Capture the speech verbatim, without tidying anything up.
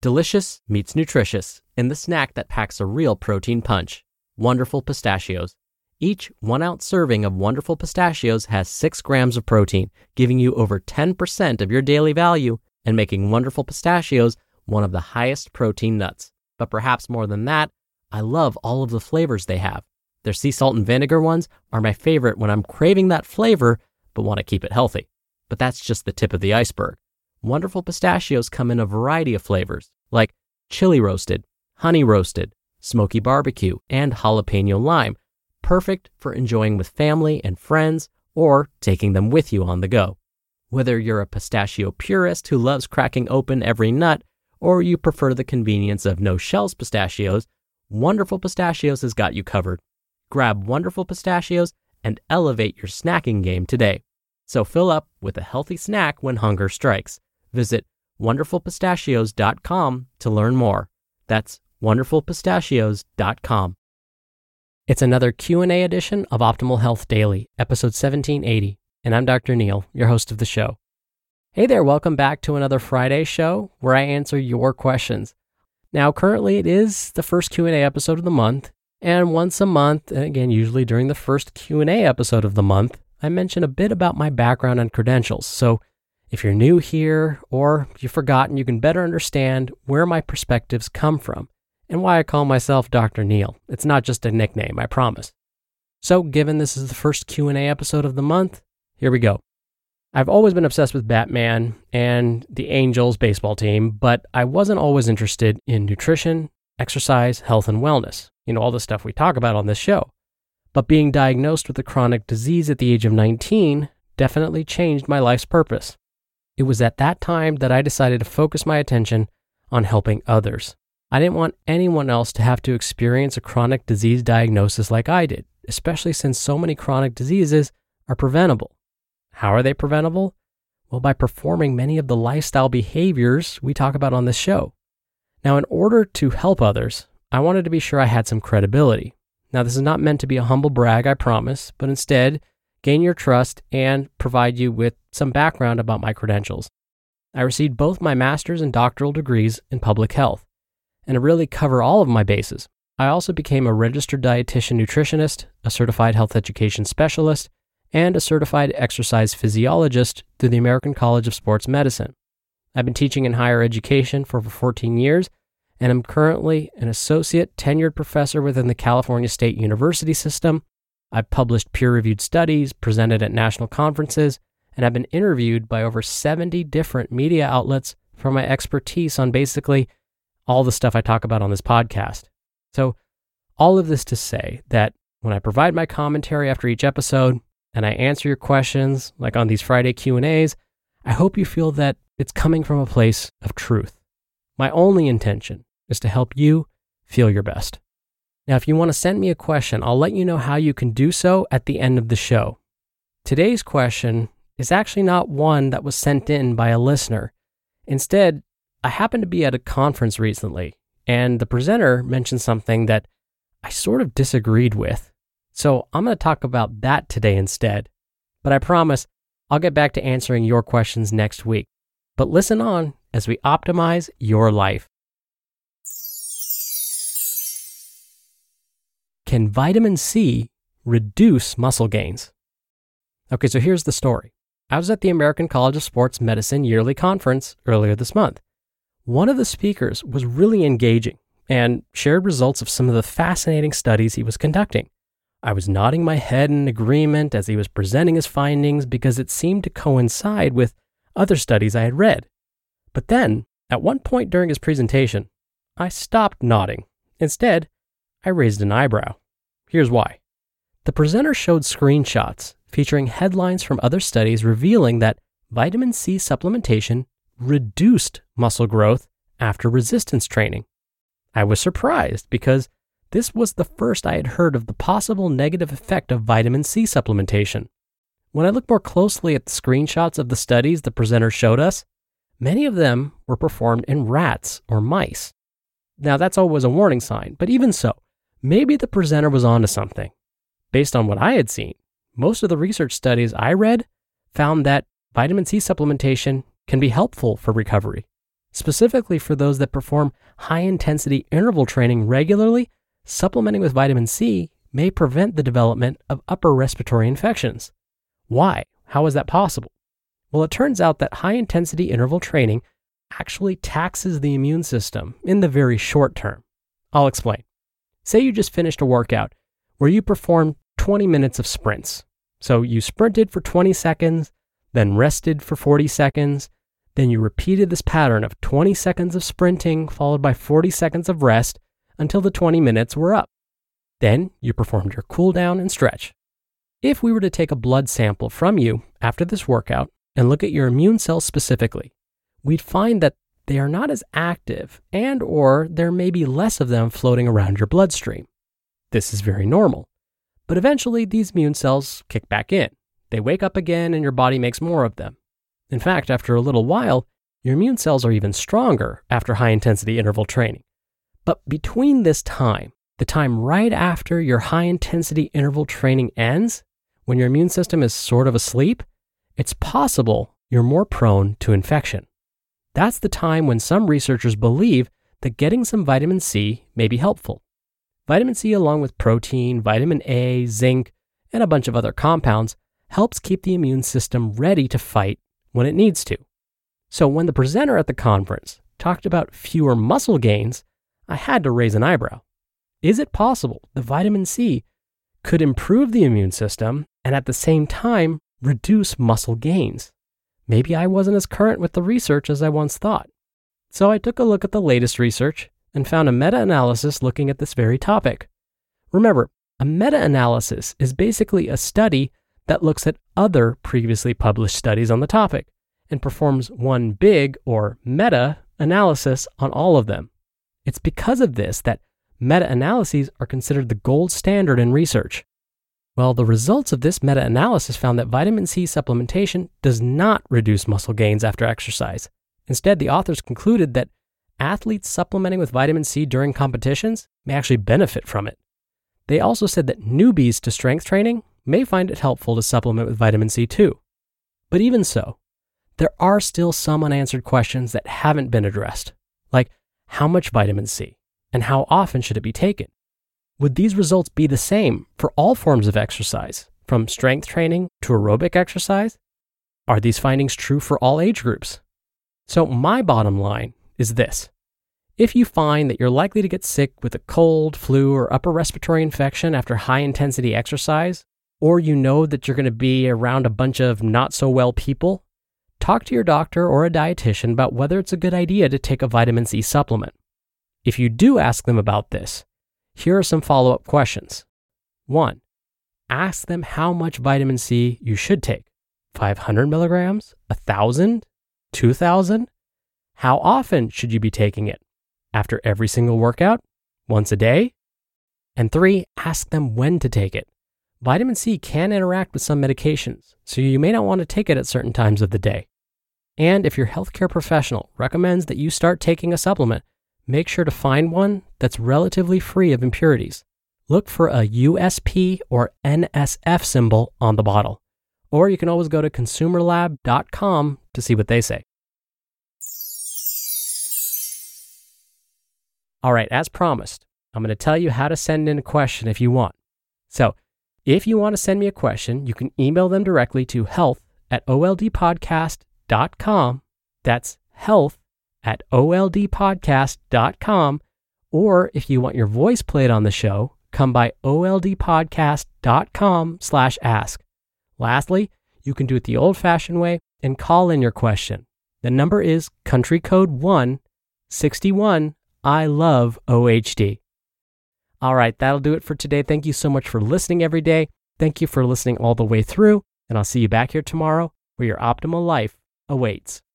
Delicious meets nutritious in the snack that packs a real protein punch. Wonderful Pistachios. Each one-ounce serving of Wonderful Pistachios has six grams of protein, giving you over ten percent of your daily value and making Wonderful Pistachios one of the highest protein nuts. But perhaps more than that, I love all of the flavors they have. Their sea salt and vinegar ones are my favorite when I'm craving that flavor but want to keep it healthy. But that's just the tip of the iceberg. Wonderful Pistachios come in a variety of flavors, like chili roasted, honey roasted, smoky barbecue, and jalapeno lime, perfect for enjoying with family and friends or taking them with you on the go. Whether you're a pistachio purist who loves cracking open every nut, or you prefer the convenience of no-shells pistachios, Wonderful Pistachios has got you covered. Grab Wonderful Pistachios and elevate your snacking game today. So fill up with a healthy snack when hunger strikes. Visit wonderful pistachios dot com to learn more. That's wonderful pistachios dot com. It's another Q and A edition of Optimal Health Daily, episode seventeen eighty, and I'm Doctor Neil, your host of the show. Hey there, welcome back to another Friday show where I answer your questions. Now, currently it is the first Q and A episode of the month, and once a month, and again, usually during the first Q and A episode of the month, I mention a bit about my background and credentials. So if you're new here or you've forgotten, you can better understand where my perspectives come from and why I call myself Doctor Neil. It's not just a nickname, I promise. So given this is the first Q and A episode of the month, here we go. I've always been obsessed with Batman and the Angels baseball team, but I wasn't always interested in nutrition, exercise, health, and wellness. You know, all the stuff we talk about on this show. But being diagnosed with a chronic disease at the age of nineteen definitely changed my life's purpose. It was at that time that I decided to focus my attention on helping others. I didn't want anyone else to have to experience a chronic disease diagnosis like I did, especially since so many chronic diseases are preventable. How are they preventable? Well, by performing many of the lifestyle behaviors we talk about on this show. Now, in order to help others, I wanted to be sure I had some credibility. Now, this is not meant to be a humble brag, I promise, but instead, gain your trust and provide you with some background about my credentials. I received both my master's and doctoral degrees in public health, and to really cover all of my bases, I also became a registered dietitian nutritionist, a certified health education specialist, and a certified exercise physiologist through the American College of Sports Medicine. I've been teaching in higher education for over fourteen years, and I'm currently an associate tenured professor within the California State University system. I've published peer-reviewed studies, presented at national conferences, and I've been interviewed by over seventy different media outlets for my expertise on basically all the stuff I talk about on this podcast. So all of this to say that when I provide my commentary after each episode and I answer your questions, like on these Friday Q and A's, I hope you feel that it's coming from a place of truth. My only intention is to help you feel your best. Now, if you want to send me a question, I'll let you know how you can do so at the end of the show. Today's question is actually not one that was sent in by a listener. Instead, I happened to be at a conference recently, and the presenter mentioned something that I sort of disagreed with. So I'm going to talk about that today instead. But I promise I'll get back to answering your questions next week. But listen on as we optimize your life. Can vitamin C reduce muscle gains? Okay, so here's the story. I was at the American College of Sports Medicine yearly conference earlier this month. One of the speakers was really engaging and shared results of some of the fascinating studies he was conducting. I was nodding my head in agreement as he was presenting his findings because it seemed to coincide with other studies I had read. But then, at one point during his presentation, I stopped nodding. Instead, I raised an eyebrow. Here's why. The presenter showed screenshots featuring headlines from other studies revealing that vitamin C supplementation reduced muscle growth after resistance training. I was surprised because this was the first I had heard of the possible negative effect of vitamin C supplementation. When I looked more closely at the screenshots of the studies the presenter showed us, many of them were performed in rats or mice. Now, that's always a warning sign, but even so, maybe the presenter was onto something. Based on what I had seen, most of the research studies I read found that vitamin C supplementation can be helpful for recovery. Specifically for those that perform high-intensity interval training regularly, supplementing with vitamin C may prevent the development of upper respiratory infections. Why? How is that possible? Well, it turns out that high-intensity interval training actually taxes the immune system in the very short term. I'll explain. Say you just finished a workout where you performed twenty minutes of sprints. So you sprinted for twenty seconds, then rested for forty seconds, then you repeated this pattern of twenty seconds of sprinting followed by forty seconds of rest until the twenty minutes were up. Then you performed your cool down and stretch. If we were to take a blood sample from you after this workout and look at your immune cells specifically, we'd find that they are not as active and or there may be less of them floating around your bloodstream. This is very normal. But eventually these immune cells kick back in. They wake up again and your body makes more of them. In fact, after a little while, your immune cells are even stronger after high-intensity interval training. But between this time, the time right after your high-intensity interval training ends, when your immune system is sort of asleep, it's possible you're more prone to infection. That's the time when some researchers believe that getting some vitamin C may be helpful. Vitamin C, along with protein, vitamin A, zinc, and a bunch of other compounds, helps keep the immune system ready to fight when it needs to. So when the presenter at the conference talked about fewer muscle gains, I had to raise an eyebrow. Is it possible that vitamin C could improve the immune system and at the same time reduce muscle gains? Maybe I wasn't as current with the research as I once thought. So I took a look at the latest research and found a meta-analysis looking at this very topic. Remember, a meta-analysis is basically a study that looks at other previously published studies on the topic and performs one big or meta-analysis on all of them. It's because of this that meta-analyses are considered the gold standard in research. Well, the results of this meta-analysis found that vitamin C supplementation does not reduce muscle gains after exercise. Instead, the authors concluded that athletes supplementing with vitamin C during competitions may actually benefit from it. They also said that newbies to strength training may find it helpful to supplement with vitamin C too. But even so, there are still some unanswered questions that haven't been addressed, like how much vitamin C and how often should it be taken? Would these results be the same for all forms of exercise, from strength training to aerobic exercise? Are these findings true for all age groups? So my bottom line is this. If you find that you're likely to get sick with a cold, flu, or upper respiratory infection after high-intensity exercise, or you know that you're going to be around a bunch of not-so-well people, talk to your doctor or a dietitian about whether it's a good idea to take a vitamin C supplement. If you do ask them about this, here are some follow-up questions. One, ask them how much vitamin C you should take. five hundred milligrams? one thousand? two thousand? How often should you be taking it? After every single workout? Once a day? And three, ask them when to take it. Vitamin C can interact with some medications, so you may not want to take it at certain times of the day. And if your healthcare professional recommends that you start taking a supplement, make sure to find one that's relatively free of impurities. Look for a U S P or N S F symbol on the bottle. Or you can always go to consumer lab dot com to see what they say. All right, as promised, I'm going to tell you how to send in a question if you want. So, if you want to send me a question, you can email them directly to health at O L D podcast dot com. That's health at O L D podcast dot com. Or if you want your voice played on the show, come by O L D podcast dot com slash ask. Lastly, you can do it the old-fashioned way and call in your question. The number is country code one sixty-one. I love O H D. All right, that'll do it for today. Thank you so much for listening every day. Thank you for listening all the way through, and I'll see you back here tomorrow where your optimal life awaits.